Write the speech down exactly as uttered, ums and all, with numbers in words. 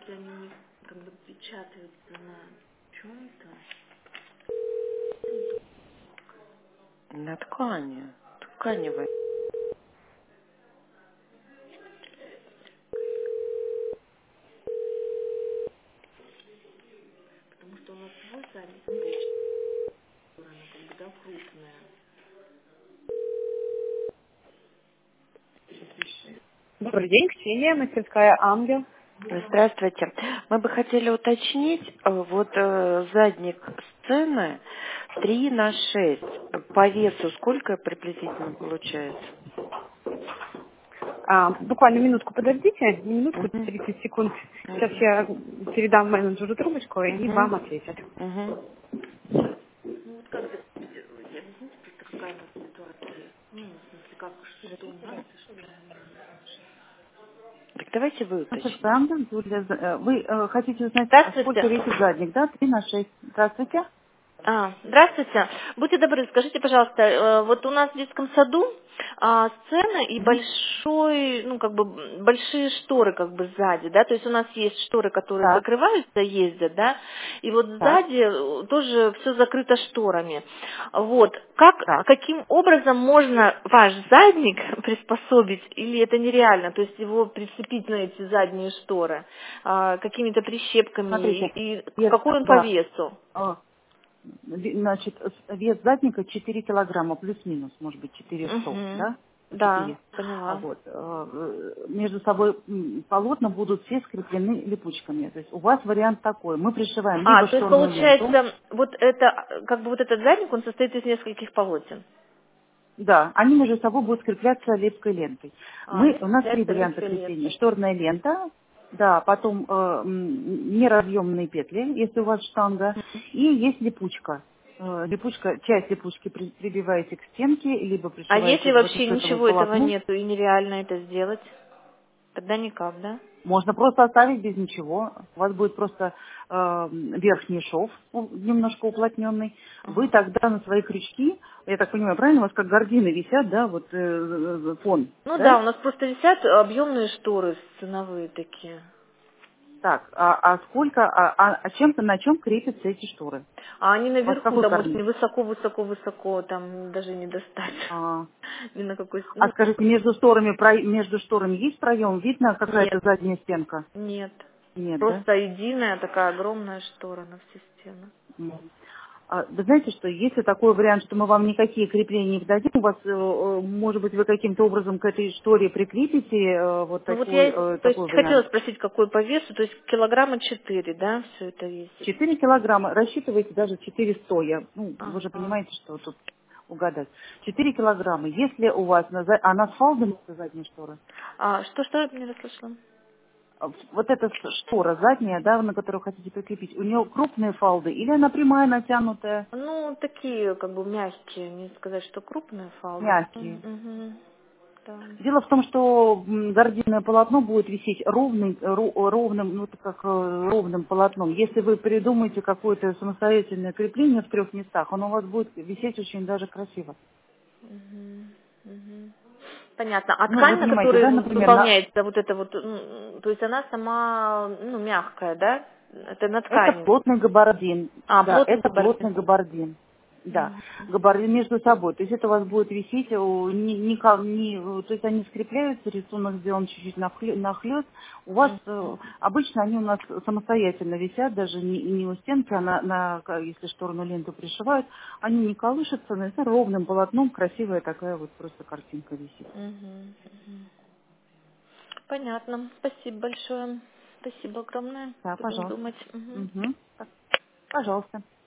если они не как бы печатаются на чем-то. На ткани. Тканевой. Потому что у нас свой садик, смотрите, она как бы, да, крупная. Добрый день, Ксения, мастерская «Ангел». Здравствуйте. Мы бы хотели уточнить, э, вот э, задник сцены три на шесть. По весу сколько приблизительно получается? А, буквально минутку подождите, минутку, Угу. тридцать секунд. Сейчас Угу. я передам менеджеру трубочку, и Угу. вам ответят. Угу. Ну вот как закрепить, я объясните просто, какая у нас ситуация. Ну, в смысле, как, что у нас, и что у них. Так давайте вы Мастерская уточните. «Ангел», Юлия, З- э, вы э, хотите узнать, а сколько Здравствуйте. весит задник, да? Три на шесть. Здравствуйте. А, здравствуйте. Будьте добры, скажите, пожалуйста, э, вот у нас в детском саду а, сцена и Мгм. большой, ну, как бы, м, большие шторы, как бы, сзади, да, то есть у нас есть шторы, которые Так, закрываются, ездят, да, и вот так, сзади э, тоже все закрыто шторами. Вот, как, так. каким образом можно ваш задник приспособить, или это нереально, то есть его прицепить на эти задние шторы, а, какими-то прищепками, Смотрите, и, и вес, какой он по да, весу? э, ви- значит, с- вес задника четыре килограмма, плюс-минус, может быть, четыре сто, Угу. да? Да, четыре. А поняла. вот, э, э, между собой м, полотна будут все скреплены липучками. То есть у вас вариант такой. Мы пришиваем А, либо то есть шторную ленту, получается, вот это, э, как бы вот этот задник, он состоит из нескольких полотен. да, они между собой будут скрепляться липкой лентой. А, Мы, они у нас три скрепляются варианта липкой крепления. лентой. Шторная лента, да, потом э, м, неразъемные петли, если у вас штанга, и есть липучка. Э, Липучка, часть липучки при- прибиваете к стенке, либо А пришиваете если к вообще батискетовому ничего этого полотну. нету и нереально это сделать, тогда никак, да? Можно просто оставить без ничего. У вас будет просто э, верхний шов у- немножко уплотненный. Вы Ага. тогда на свои крючки, я так понимаю, правильно, у вас как гардины висят, да, вот э, э, фон, Ну да? да, у нас просто висят объемные шторы сценовые такие. Так, а, а сколько, а, а- а чем-то на чем крепятся эти шторы? А они У вас наверху какой там карниз? очень высоко-высоко-высоко, там даже не достать. А, Ни на какой... с- а Ну, скажите, между шторами, про- между шторами есть проем? Видно какая-то нет, задняя стенка? нет. Нет, да? Просто единая такая огромная штора на всю стену. Мгм. А, Вы знаете, что если такой вариант, что мы вам никакие крепления не дадим, у вас, э, э, может быть, вы каким-то образом к этой шторе прикрепите э, вот Ну вот такой, я, э, то есть, такой хотела вариант. спросить, какой по весу, то есть килограмма четыре, да, все это весит? Четыре килограмма, рассчитывайте даже четыреста, я, ну, вы же Ага. понимаете, что тут угадать. Четыре килограмма. Если у вас, на, за- она с фалдами, это задняя штора? А что, что я не расслышала? А, Вот эта с- штора задняя, да, на которую хотите прикрепить, у нее крупные фалды или она прямая, натянутая, Ну, такие, как бы, мягкие, не сказать, что крупные фалды. мягкие? Угу. Да. Дело в том, что м, гардинное полотно будет висеть ровным, ро- ровным, ну, это как э, ровным полотном. Если вы придумаете какое-то самостоятельное крепление в трех местах, оно у вас будет висеть очень даже красиво. Мгм, мгм. Понятно. А Ну, вы ткань, на понимаете, которой да, вот например, на... выполняется вот это вот, м, то есть она сама, ну, мягкая, да? Это на это ткани. плотный габардин. А, Да, плотный это габардин. плотный габардин. Да, Мгм, габардин между собой. То есть это у вас будет висеть, о, не, не, ка- не- э, то есть они скрепляются, рисунок сделан чуть-чуть нахле- нахлёст. У вас мгм, э, обычно они у нас самостоятельно висят, даже не, не у стенки, а на, на, ка- если шторную ленту пришивают, они не колышутся, но это ровным полотном красивая такая вот просто картинка висит. мгм, мгм. Понятно. Спасибо большое. Спасибо огромное. Да, Будем пожалуйста. думать. Мгм. Угу. Пожалуйста.